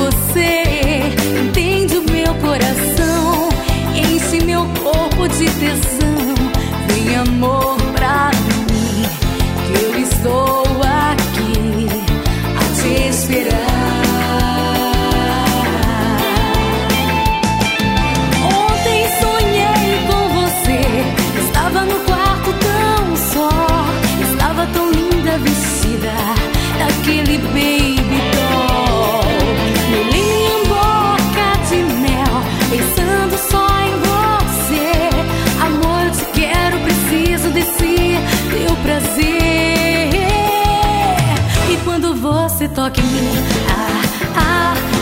você entende o meu coração, enche meu corpo de tesão. Vem amor pra mim, que eu estou aqui a te esperar. Ontem sonhei com você, estava no quarto tão só, estava tão linda vestida daquele baby doll. Meu lindo boca de mel, pensando só em você. Amor, eu te quero, preciso desse teu prazer. E quando você toca em mim,